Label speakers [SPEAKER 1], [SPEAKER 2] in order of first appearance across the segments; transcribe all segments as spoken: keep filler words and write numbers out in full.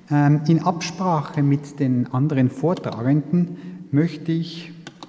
[SPEAKER 1] Ähm, in Absprache mit den anderen Vortragenden möchte ich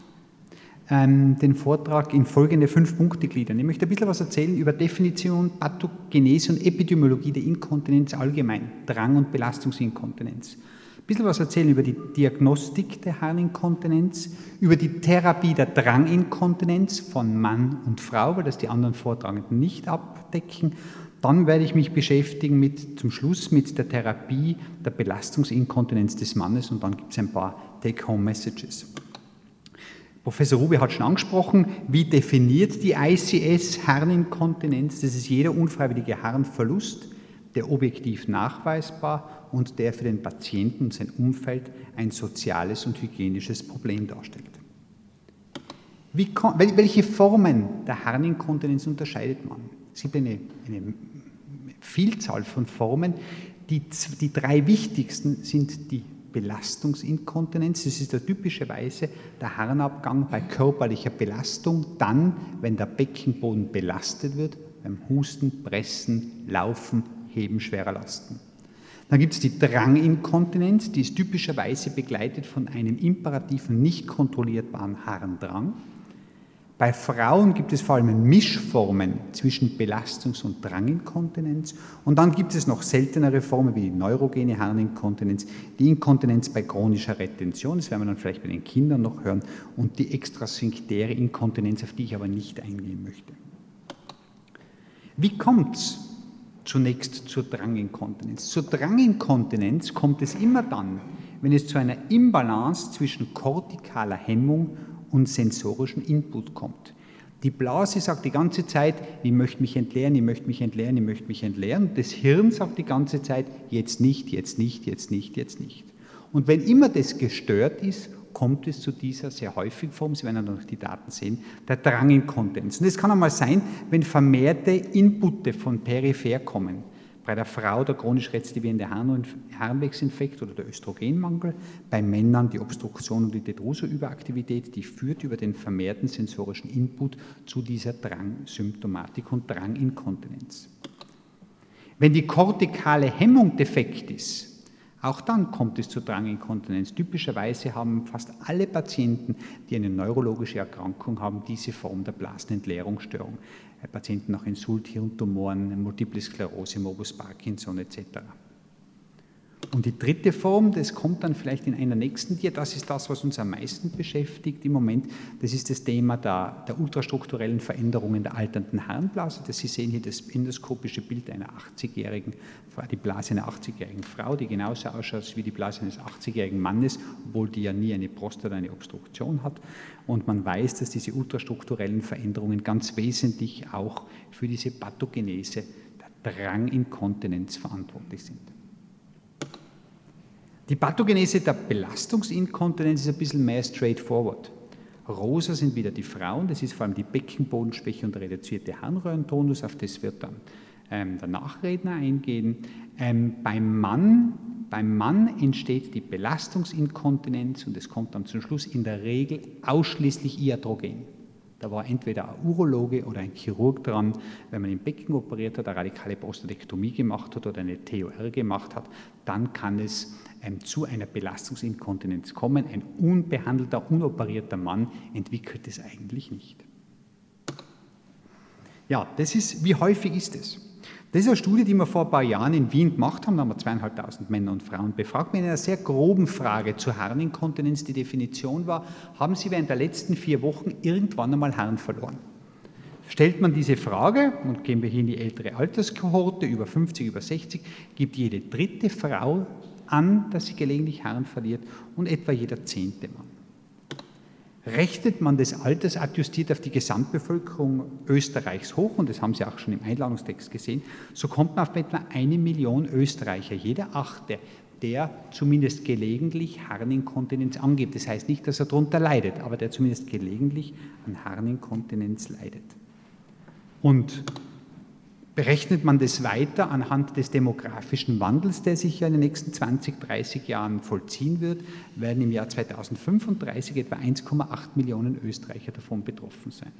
[SPEAKER 1] ähm, den Vortrag in folgende fünf Punkte gliedern. Ich möchte ein bisschen was erzählen über Definition, Pathogenese und Epidemiologie der Inkontinenz allgemein, Drang- und Belastungsinkontinenz. Ein bisschen was erzählen über die Diagnostik der Harninkontinenz, über die Therapie der Dranginkontinenz von Mann und Frau, weil das die anderen Vortragenden nicht abdecken. Dann werde ich mich beschäftigen mit, zum Schluss mit der Therapie der Belastungsinkontinenz des Mannes und dann gibt es ein paar Take-Home-Messages. Professor Rube hat schon angesprochen, wie definiert die I C S Harninkontinenz? Das ist jeder unfreiwillige Harnverlust, der objektiv nachweisbar und der für den Patienten und sein Umfeld ein soziales und hygienisches Problem darstellt. Wie, welche Formen der Harninkontinenz unterscheidet man? Es gibt eine, eine Vielzahl von Formen. Die, die drei wichtigsten sind die Belastungsinkontinenz. Das ist der typischerweise der Harnabgang bei körperlicher Belastung, dann, wenn der Beckenboden belastet wird, beim Husten, Pressen, Laufen, Heben schwerer Lasten. Dann gibt es die Dranginkontinenz, die ist typischerweise begleitet von einem imperativen, nicht kontrollierbaren Harndrang. Bei Frauen gibt es vor allem Mischformen zwischen Belastungs- und Dranginkontinenz. Und dann gibt es noch seltenere Formen wie die neurogene Harninkontinenz, die Inkontinenz bei chronischer Retention, das werden wir dann vielleicht bei den Kindern noch hören, und die extrasphinktäre Inkontinenz, auf die ich aber nicht eingehen möchte. Wie kommt es zunächst zur Dranginkontinenz? Zur Dranginkontinenz kommt es immer dann, wenn es zu einer Imbalance zwischen kortikaler Hemmung und sensorischen Input kommt. Die Blase sagt die ganze Zeit, ich möchte mich entleeren, ich möchte mich entleeren, ich möchte mich entleeren. Das Hirn sagt die ganze Zeit, jetzt nicht, jetzt nicht, jetzt nicht, jetzt nicht. Und wenn immer das gestört ist, kommt es zu dieser sehr häufigen Form, Sie werden dann noch die Daten sehen, der Dranginkontinenz. Und es kann einmal sein, wenn vermehrte Inputte von peripher kommen. Bei der Frau der chronisch rezidivierende Harnwegsinfekt oder der Östrogenmangel, bei Männern die Obstruktion und die Detrusor-Überaktivität, die führt über den vermehrten sensorischen Input zu dieser Drangsymptomatik und Dranginkontinenz. Wenn die kortikale Hemmung defekt ist, auch dann kommt es zur Dranginkontinenz. Typischerweise haben fast alle Patienten, die eine neurologische Erkrankung haben, diese Form der Blasenentleerungsstörung. Patienten nach Insult, Hirntumoren, Multiple Sklerose, Morbus Parkinson et cetera. Und die dritte Form, das kommt dann vielleicht in einer nächsten Dia, das ist das, was uns am meisten beschäftigt im Moment, das ist das Thema der, der ultrastrukturellen Veränderungen der alternden Harnblase. Das Sie sehen hier das endoskopische Bild einer achtzigjährigen, die Blase einer achtzigjährigen Frau, die genauso ausschaut wie die Blase eines achtzigjährigen Mannes, obwohl die ja nie eine Prostata, eine Obstruktion hat. Und man weiß, dass diese ultrastrukturellen Veränderungen ganz wesentlich auch für diese Pathogenese der Dranginkontinenz verantwortlich sind. Die Pathogenese der Belastungsinkontinenz ist ein bisschen mehr straightforward. Rosa sind wieder die Frauen, das ist vor allem die Beckenbodenschwäche und der reduzierte Harnröhrentonus, auf das wird dann ähm, der Nachredner eingehen. Ähm, beim Mann, beim Mann entsteht die Belastungsinkontinenz und es kommt dann zum Schluss in der Regel ausschließlich iatrogen. Da war entweder ein Urologe oder ein Chirurg dran, wenn man im Becken operiert hat, eine radikale Prostatektomie gemacht hat oder eine T O R gemacht hat, dann kann es ähm, zu einer Belastungsinkontinenz kommen. Ein unbehandelter, unoperierter Mann entwickelt es eigentlich nicht. Ja, das ist, wie häufig ist es? Das ist eine Studie, die wir vor ein paar Jahren in Wien gemacht haben. Da haben wir zweieinhalbtausend Männer und Frauen befragt mit einer sehr groben Frage zur Harninkontinenz. Die Definition war, haben Sie während der letzten vier Wochen irgendwann einmal Harn verloren? Stellt man diese Frage, und gehen wir hier in die ältere Alterskohorte, über fünfzig, über sechzig, gibt jede dritte Frau an, dass sie gelegentlich Harn verliert und etwa jeder zehnte Mann. Rechnet man das altersadjustiert auf die Gesamtbevölkerung Österreichs hoch, und das haben Sie auch schon im Einladungstext gesehen, so kommt man auf etwa eine Million Österreicher, jeder Achte, der zumindest gelegentlich Harninkontinenz angibt. Das heißt nicht, dass er darunter leidet, aber der zumindest gelegentlich an Harninkontinenz leidet. Und berechnet man das weiter anhand des demografischen Wandels, der sich ja in den nächsten zwanzig, dreißig Jahren vollziehen wird, werden im Jahr zweitausendfünfunddreißig etwa eins Komma acht Millionen Österreicher davon betroffen sein.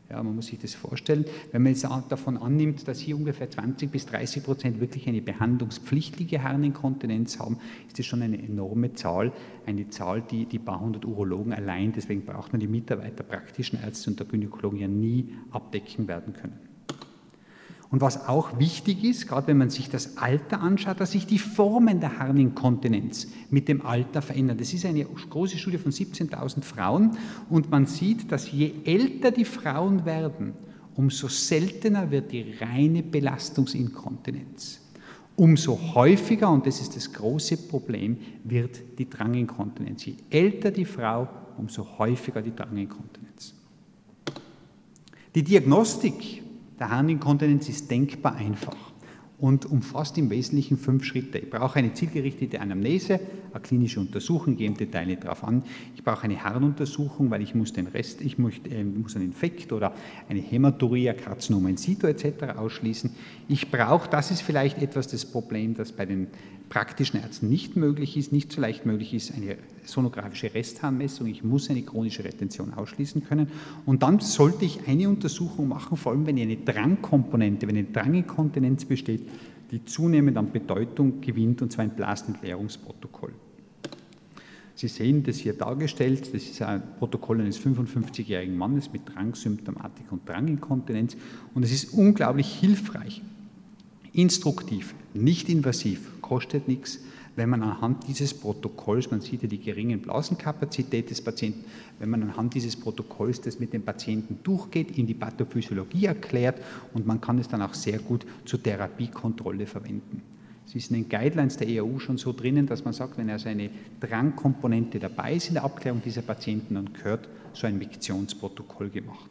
[SPEAKER 1] Ja, man muss sich das vorstellen, wenn man jetzt davon annimmt, dass hier ungefähr zwanzig bis dreißig Prozent wirklich eine behandlungspflichtige Harninkontinenz haben, ist das schon eine enorme Zahl, eine Zahl, die die paar hundert Urologen allein, deswegen braucht man die Mitarbeiter, praktischen Ärzte und der Gynäkologen ja nie abdecken werden können. Und was auch wichtig ist, gerade wenn man sich das Alter anschaut, dass sich die Formen der Harninkontinenz mit dem Alter verändern. Das ist eine große Studie von siebzehntausend Frauen und man sieht, dass je älter die Frauen werden, umso seltener wird die reine Belastungsinkontinenz. Umso häufiger, und das ist das große Problem, wird die Dranginkontinenz. Je älter die Frau, umso häufiger die Dranginkontinenz. Die Diagnostik der Harninkontinenz ist denkbar einfach und umfasst im Wesentlichen fünf Schritte. Ich brauche eine zielgerichtete Anamnese, eine klinische Untersuchung, gehe im Detail nicht darauf an. Ich brauche eine Harnuntersuchung, weil ich muss den Rest, ich muss, äh, muss einen Infekt oder eine Hämaturie, Karzinom in situ et cetera ausschließen. Ich brauche, das ist vielleicht etwas das Problem, das bei den praktischen Ärzten nicht möglich ist, nicht so leicht möglich ist, eine sonografische Restharnmessung. Ich muss eine chronische Retention ausschließen können. Und dann sollte ich eine Untersuchung machen, vor allem wenn eine Drangkomponente, wenn eine Dranginkontinenz besteht, die zunehmend an Bedeutung gewinnt, und zwar ein Blasenentleerungsprotokoll. Sie sehen das hier dargestellt, das ist ein Protokoll eines fünfundfünfzigjährigen Mannes mit Drangsymptomatik und Dranginkontinenz, und es ist unglaublich hilfreich, instruktiv, nicht invasiv, kostet nichts, wenn man anhand dieses Protokolls, man sieht ja die geringen Blasenkapazität des Patienten, wenn man anhand dieses Protokolls das mit dem Patienten durchgeht, ihm die Pathophysiologie erklärt, und man kann es dann auch sehr gut zur Therapiekontrolle verwenden. Es ist in den Guidelines der E A U schon so drinnen, dass man sagt, wenn also eine Drangkomponente dabei ist in der Abklärung dieser Patienten, dann gehört so ein Miktionsprotokoll gemacht.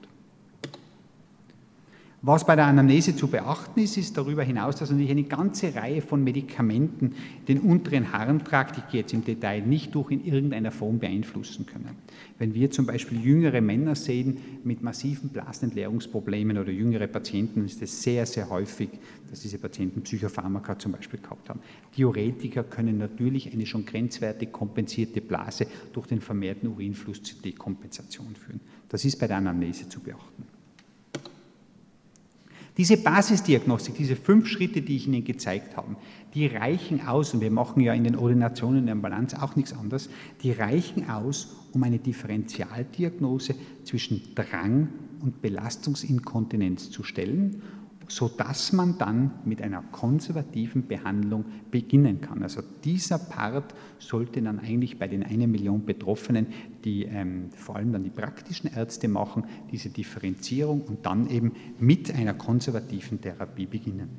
[SPEAKER 1] Was bei der Anamnese zu beachten ist, ist darüber hinaus, dass natürlich eine ganze Reihe von Medikamenten den unteren Harntrakt, ich gehe jetzt im Detail nicht durch, in irgendeiner Form beeinflussen können. Wenn wir zum Beispiel jüngere Männer sehen mit massiven Blasenentleerungsproblemen oder jüngere Patienten, ist es sehr, sehr häufig, dass diese Patienten Psychopharmaka zum Beispiel gehabt haben. Diuretika können natürlich eine schon grenzwertig kompensierte Blase durch den vermehrten Urinfluss zur Dekompensation führen. Das ist bei der Anamnese zu beachten. Diese Basisdiagnostik, diese fünf Schritte, die ich Ihnen gezeigt habe, die reichen aus, und wir machen ja in den Ordinationen in der Ambulanz auch nichts anderes, die reichen aus, um eine Differentialdiagnose zwischen Drang und Belastungsinkontinenz zu stellen, sodass man dann mit einer konservativen Behandlung beginnen kann. Also dieser Part sollte dann eigentlich bei den eine Million Betroffenen, die ähm, vor allem dann die praktischen Ärzte machen, diese Differenzierung und dann eben mit einer konservativen Therapie beginnen.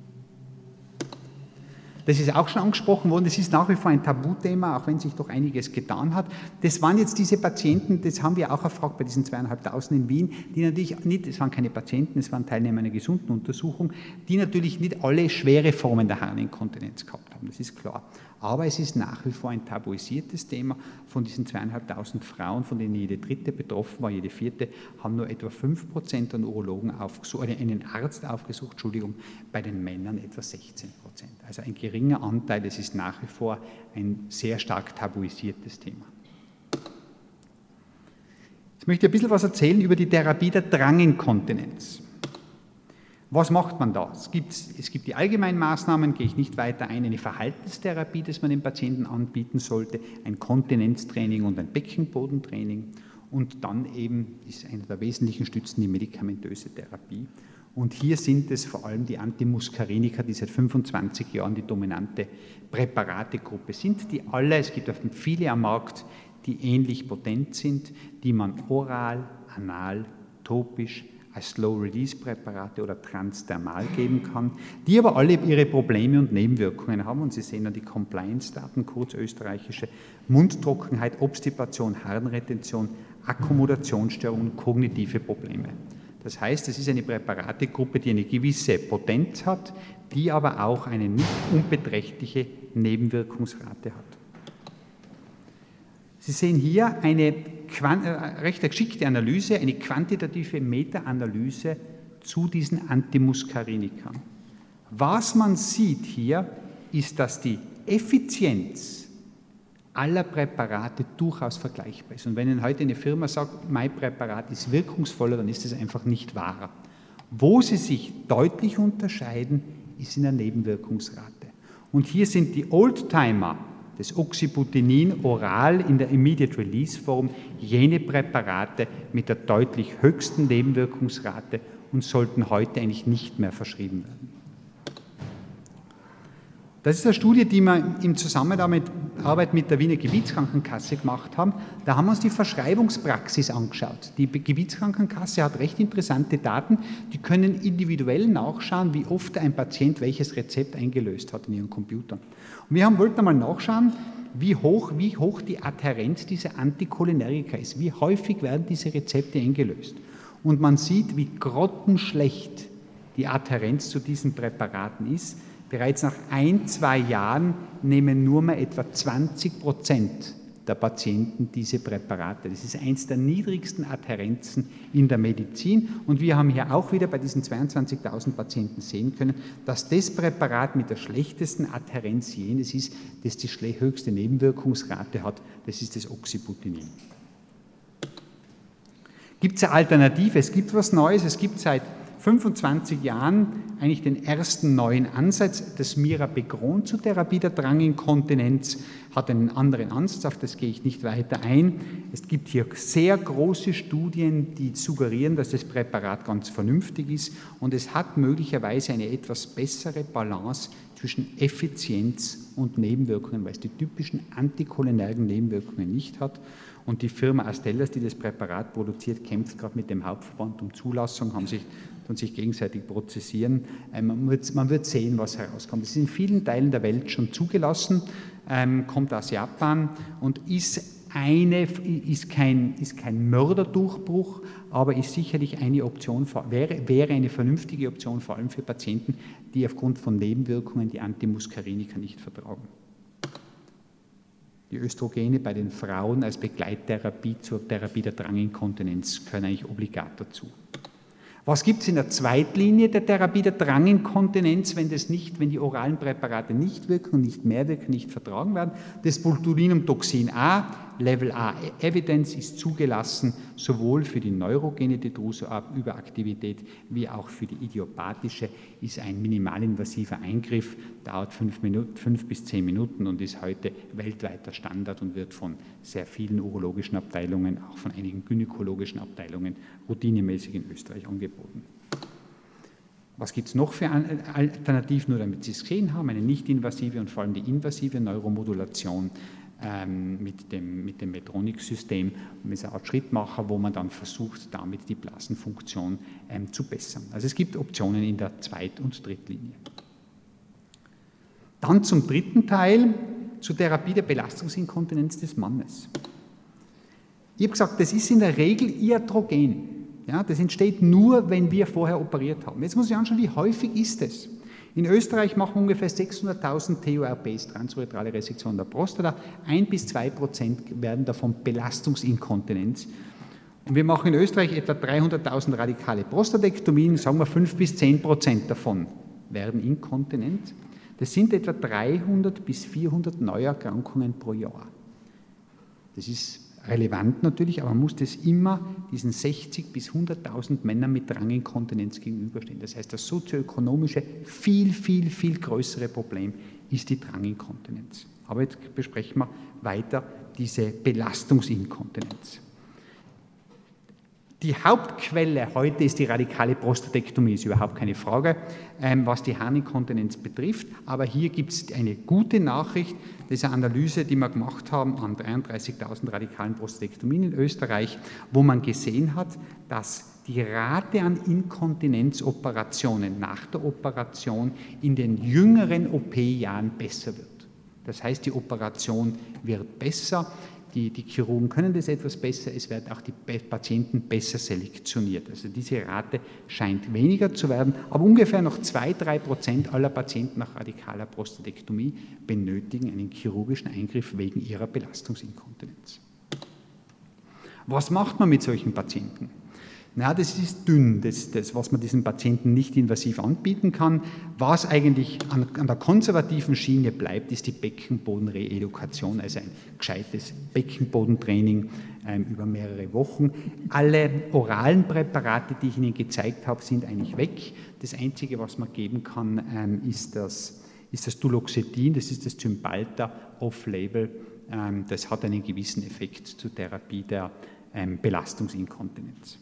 [SPEAKER 1] Das ist auch schon angesprochen worden, das ist nach wie vor ein Tabuthema, auch wenn sich doch einiges getan hat. Das waren jetzt diese Patienten, das haben wir auch erfragt bei diesen zweieinhalbtausend in Wien, die natürlich nicht, es waren keine Patienten, es waren Teilnehmer einer gesunden Untersuchung, die natürlich nicht alle schwere Formen der Harninkontinenz gehabt haben, das ist klar. Aber es ist nach wie vor ein tabuisiertes Thema. Von diesen zweieinhalbtausend Frauen, von denen jede dritte betroffen war, jede vierte, haben nur etwa fünf Prozent an Urologen aufgesucht, oder einen Arzt aufgesucht, Entschuldigung, bei den Männern etwa sechzehn Prozent. Also ein geringer Anteil, es ist nach wie vor ein sehr stark tabuisiertes Thema. Jetzt möchte ich ein bisschen was erzählen über die Therapie der Dranginkontinenz. Was macht man da? Es gibt, es gibt die allgemeinen Maßnahmen, gehe ich nicht weiter ein, eine Verhaltenstherapie, das man den Patienten anbieten sollte, ein Kontinenztraining und ein Beckenbodentraining, und dann eben ist eine der wesentlichen Stützen die medikamentöse Therapie. Und hier sind es vor allem die Antimuskarinika, die seit fünfundzwanzig Jahren die dominante Präparategruppe sind, die alle, es gibt viele am Markt, die ähnlich potent sind, die man oral, anal, topisch, als Slow-Release-Präparate oder transdermal geben kann, die aber alle ihre Probleme und Nebenwirkungen haben. Und Sie sehen dann die Compliance-Daten, kurz österreichische Mundtrockenheit, Obstipation, Harnretention, Akkommodationsstörungen, kognitive Probleme. Das heißt, es ist eine Präparategruppe, die eine gewisse Potenz hat, die aber auch eine nicht unbeträchtliche Nebenwirkungsrate hat. Sie sehen hier eine recht geschickte Analyse, eine quantitative Meta-Analyse zu diesen Antimuskarinikern. Was man sieht hier, ist, dass die Effizienz aller Präparate durchaus vergleichbar ist. Und wenn Ihnen heute eine Firma sagt, mein Präparat ist wirkungsvoller, dann ist das einfach nicht wahr. Wo sie sich deutlich unterscheiden, ist in der Nebenwirkungsrate. Und hier sind die Oldtimer des Oxybutynin oral in der Immediate Release Form jene Präparate mit der deutlich höchsten Nebenwirkungsrate und sollten heute eigentlich nicht mehr verschrieben werden. Das ist eine Studie, die wir im Zusammenarbeit mit der Wiener Gebietskrankenkasse gemacht haben. Da haben wir uns die Verschreibungspraxis angeschaut. Die Gebietskrankenkasse hat recht interessante Daten, die können individuell nachschauen, wie oft ein Patient welches Rezept eingelöst hat in ihren Computern. Und wir haben, wollten einmal nachschauen, wie hoch, wie hoch die Adhärenz dieser Anticholinergika ist, wie häufig werden diese Rezepte eingelöst. Und man sieht, wie grottenschlecht die Adhärenz zu diesen Präparaten ist. Bereits nach ein, zwei Jahren nehmen nur mehr etwa zwanzig Prozent der Patienten diese Präparate. Das ist eins der niedrigsten Adhärenzen in der Medizin. Und wir haben hier auch wieder bei diesen zweiundzwanzigtausend Patienten sehen können, dass das Präparat mit der schlechtesten Adhärenz jenes ist, das die höchste Nebenwirkungsrate hat. Das ist das Oxybutynin. Gibt es eine Alternative? Es gibt was Neues. Es gibt seit fünfundzwanzig Jahren eigentlich den ersten neuen Ansatz. Das Mirabegron zur Therapie der Dranginkontinenz hat einen anderen Ansatz, auf das gehe ich nicht weiter ein. Es gibt hier sehr große Studien, die suggerieren, dass das Präparat ganz vernünftig ist und es hat möglicherweise eine etwas bessere Balance zwischen Effizienz und Nebenwirkungen, weil es die typischen anticholinergen Nebenwirkungen nicht hat. Und die Firma Astellas, die das Präparat produziert, kämpft gerade mit dem Hauptverband um Zulassung, haben sich, und sich gegenseitig prozessieren. Man wird, man wird sehen, was herauskommt. Es ist in vielen Teilen der Welt schon zugelassen, ähm, kommt aus Japan und ist, eine, ist, kein, ist kein Mörderdurchbruch, aber ist sicherlich eine Option, wäre, wäre eine vernünftige Option, vor allem für Patienten, die aufgrund von Nebenwirkungen die Antimuskarinika nicht vertragen. Die Östrogene bei den Frauen als Begleittherapie zur Therapie der Dranginkontinenz gehören eigentlich obligat dazu. Was gibt es in der Zweitlinie der Therapie der Dranginkontinenz, wenn, das nicht, wenn die oralen Präparate nicht wirken, nicht mehr wirken, nicht vertragen werden? Das Botulinumtoxin A, Level A Evidence ist zugelassen, sowohl für die neurogene Detrusor-Überaktivität wie auch für die idiopathische, ist ein minimalinvasiver Eingriff, dauert fünf, Minuten, fünf bis zehn Minuten und ist heute weltweiter Standard und wird von sehr vielen urologischen Abteilungen, auch von einigen gynäkologischen Abteilungen routinemäßig in Österreich angeboten. Was gibt es noch für Alternativen, nur damit Sie es gesehen haben? Eine nicht-invasive und vor allem die invasive Neuromodulation ähm, mit dem, mit dem Medtronic-System. Das ist eine Art Schrittmacher, wo man dann versucht, damit die Blasenfunktion ähm, zu bessern. Also es gibt Optionen in der Zweit- und Drittlinie. Dann zum dritten Teil, zur Therapie der Belastungsinkontinenz des Mannes. Ich habe gesagt, das ist in der Regel iatrogen. Ja, das entsteht nur, wenn wir vorher operiert haben. Jetzt muss ich anschauen, wie häufig ist es? In Österreich machen wir ungefähr sechshunderttausend T U R Ps, transuretrale Resektion der Prostata. Ein bis zwei Prozent werden davon Belastungsinkontinenz. Und wir machen in Österreich etwa dreihunderttausend radikale Prostatektomien, sagen wir fünf bis zehn Prozent davon werden inkontinent. Das sind etwa dreihundert bis vierhundert Neuerkrankungen pro Jahr. Das ist relevant natürlich, aber man muss das immer diesen sechzig bis hunderttausend Männern mit Dranginkontinenz gegenüberstehen. Das heißt, das sozioökonomische, viel, viel, viel größere Problem ist die Dranginkontinenz. Aber jetzt besprechen wir weiter diese Belastungsinkontinenz. Die Hauptquelle heute ist die radikale Prostatektomie, ist überhaupt keine Frage, ähm, was die Harninkontinenz betrifft. Aber hier gibt es eine gute Nachricht, das ist eine Analyse, die wir gemacht haben an dreiunddreißigtausend radikalen Prostatektomien in Österreich, wo man gesehen hat, dass die Rate an Inkontinenzoperationen nach der Operation in den jüngeren O P-Jahren besser wird. Das heißt, die Operation wird besser. Die, die Chirurgen können das etwas besser, es werden auch die Patienten besser selektioniert. Also diese Rate scheint weniger zu werden, aber ungefähr noch zwei bis drei Prozent aller Patienten nach radikaler Prostatektomie benötigen einen chirurgischen Eingriff wegen ihrer Belastungsinkontinenz. Was macht man mit solchen Patienten? Na, das ist dünn, das, das, was man diesen Patienten nicht invasiv anbieten kann. Was eigentlich an, an der konservativen Schiene bleibt, ist die Beckenbodenreedukation, also ein gescheites Beckenbodentraining ähm, über mehrere Wochen. Alle oralen Präparate, die ich Ihnen gezeigt habe, sind eigentlich weg. Das Einzige, was man geben kann, ähm, ist, das, ist das Duloxetin, das ist das Cymbalta off-label. Ähm, das hat einen gewissen Effekt zur Therapie der ähm, Belastungsinkontinenz.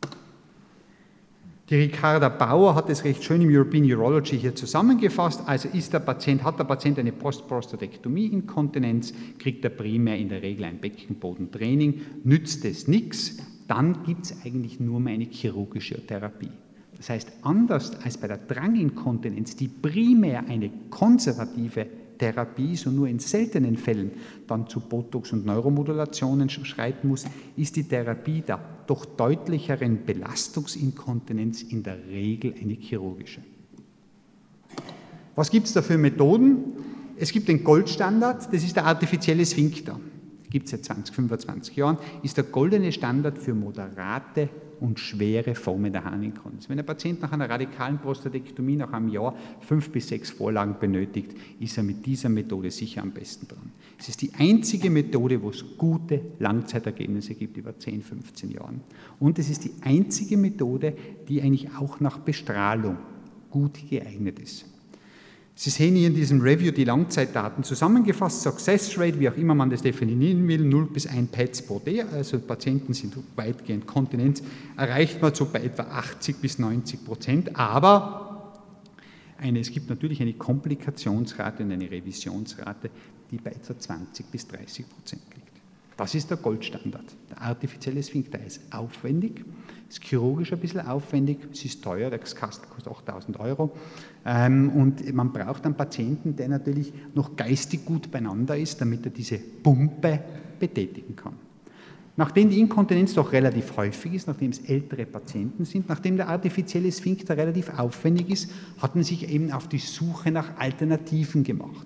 [SPEAKER 1] Die Ricarda Bauer hat es recht schön im European Urology hier zusammengefasst. Also ist der Patient, hat der Patient eine Postprostatektomie-Inkontinenz, kriegt er primär in der Regel ein Beckenbodentraining, nützt es nichts, dann gibt es eigentlich nur mehr eine chirurgische Therapie. Das heißt, anders als bei der Dranginkontinenz, die primär eine konservative Therapie, so nur in seltenen Fällen dann zu Botox und Neuromodulationen schreiten muss, ist die Therapie der doch deutlicheren Belastungsinkontinenz in der Regel eine chirurgische. Was gibt es da für Methoden? Es gibt den Goldstandard, das ist der artifizielle Sphinkter. Gibt es seit zwanzig, fünfundzwanzig Jahren, ist der goldene Standard für moderate und schwere Formen der Harninkontinenz. Wenn ein Patient nach einer radikalen Prostatektomie nach einem Jahr fünf bis sechs Vorlagen benötigt, ist er mit dieser Methode sicher am besten dran. Es ist die einzige Methode, wo es gute Langzeitergebnisse gibt über zehn, fünfzehn Jahren. Und es ist die einzige Methode, die eigentlich auch nach Bestrahlung gut geeignet ist. Sie sehen hier in diesem Review die Langzeitdaten zusammengefasst, Success Rate, wie auch immer man das definieren will, null bis ein P E T S pro D, also Patienten sind weitgehend Kontinenz, erreicht man so bei etwa achtzig bis neunzig Prozent, aber eine, es gibt natürlich eine Komplikationsrate und eine Revisionsrate, die bei etwa zwanzig bis dreißig Prozent liegt. Das ist der Goldstandard. Der artifizielle Sphinkter ist aufwendig, ist chirurgisch ein bisschen aufwendig, es ist teuer, das kostet achttausend Euro ähm, und man braucht einen Patienten, der natürlich noch geistig gut beieinander ist, damit er diese Pumpe betätigen kann. Nachdem die Inkontinenz doch relativ häufig ist, nachdem es ältere Patienten sind, nachdem der artifizielle Sphinkter relativ aufwendig ist, hat man sich eben auf die Suche nach Alternativen gemacht.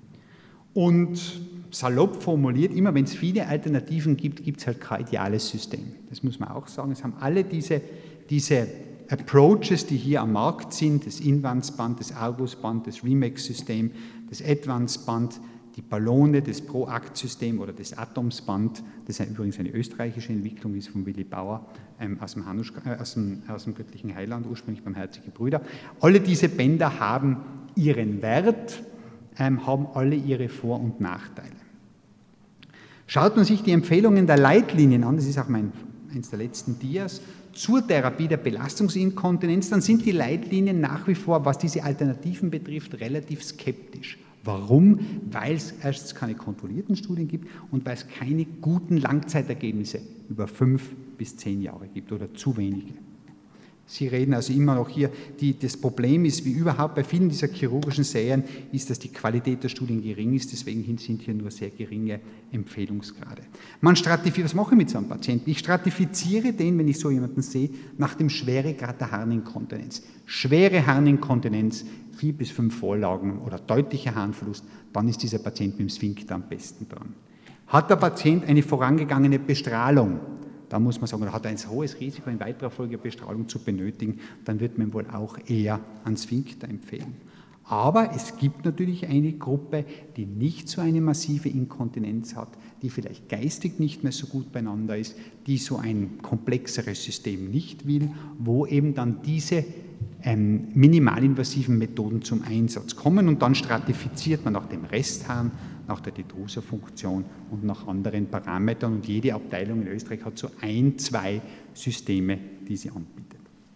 [SPEAKER 1] Und salopp formuliert, immer wenn es viele Alternativen gibt, gibt es halt kein ideales System. Das muss man auch sagen. Es haben alle diese, diese Approaches, die hier am Markt sind, das Invanz-Band, das Argus-Band, das Remax-System, das Advance-Band, die Ballone, das Proact-System oder das Atoms-Band, das ja übrigens eine österreichische Entwicklung ist von Willi Bauer ähm, aus, dem Hanusch, äh, aus, dem, aus dem göttlichen Heiland, ursprünglich beim Herzige Brüder. Alle diese Bänder haben ihren Wert, ähm, haben alle ihre Vor- und Nachteile. Schaut man sich die Empfehlungen der Leitlinien an, das ist auch mein, eines der letzten Dias, zur Therapie der Belastungsinkontinenz, dann sind die Leitlinien nach wie vor, was diese Alternativen betrifft, relativ skeptisch. Warum? Weil es erstens keine kontrollierten Studien gibt und weil es keine guten Langzeitergebnisse über fünf bis zehn Jahre gibt oder zu wenige. Sie reden also immer noch hier, die, das Problem ist, wie überhaupt bei vielen dieser chirurgischen Serien, ist, dass die Qualität der Studien gering ist, deswegen sind hier nur sehr geringe Empfehlungsgrade. Man stratifiziert, was mache ich mit so einem Patienten? Ich stratifiziere den, wenn ich so jemanden sehe, nach dem Schweregrad der Harninkontinenz. Schwere Harninkontinenz, vier bis fünf Vorlagen oder deutlicher Harnverlust, dann ist dieser Patient mit dem Sphinkter am besten dran. Hat der Patient eine vorangegangene Bestrahlung? Da muss man sagen, er hat ein hohes Risiko, in weiterer Folge Bestrahlung zu benötigen, dann wird man wohl auch eher an Sphinkter empfehlen. Aber es gibt natürlich eine Gruppe, die nicht so eine massive Inkontinenz hat, die vielleicht geistig nicht mehr so gut beieinander ist, die so ein komplexeres System nicht will, wo eben dann diese ähm, minimalinvasiven Methoden zum Einsatz kommen und dann stratifiziert man nach dem Resthahn, nach der Detrusor-Funktion und nach anderen Parametern und jede Abteilung in Österreich hat so ein, zwei Systeme, die sie anbietet.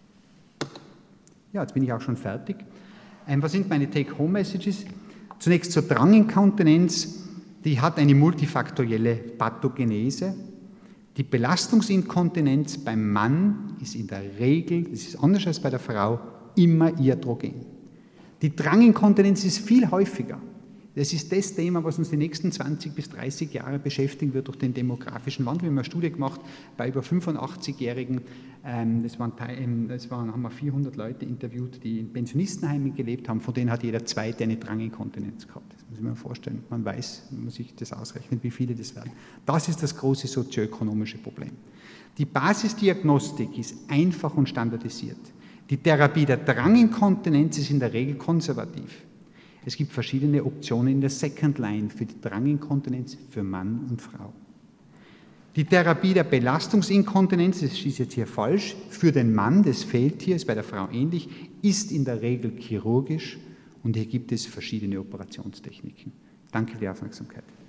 [SPEAKER 1] Ja, jetzt bin ich auch schon fertig. Ähm, was sind meine Take-Home-Messages? Zunächst zur Dranginkontinenz, die hat eine multifaktorielle Pathogenese. Die Belastungsinkontinenz beim Mann ist in der Regel, das ist anders als bei der Frau, immer iatrogen. Die Dranginkontinenz ist viel häufiger. Das ist das Thema, was uns die nächsten zwanzig bis dreißig Jahre beschäftigen wird durch den demografischen Wandel. Wir haben eine Studie gemacht bei über fünfundachtzig-Jährigen. Das waren, das waren, haben wir vierhundert Leute interviewt, die in Pensionistenheimen gelebt haben. Von denen hat jeder Zweite eine Dranginkontinenz gehabt. Das muss ich mir vorstellen. Man weiß, man muss sich das ausrechnen, wie viele das werden. Das ist das große sozioökonomische Problem. Die Basisdiagnostik ist einfach und standardisiert. Die Therapie der Dranginkontinenz ist in der Regel konservativ. Es gibt verschiedene Optionen in der Second Line für die Dranginkontinenz für Mann und Frau. Die Therapie der Belastungsinkontinenz, das ist jetzt hier falsch, für den Mann, das fehlt hier, ist bei der Frau ähnlich, ist in der Regel chirurgisch und hier gibt es verschiedene Operationstechniken. Danke für die Aufmerksamkeit.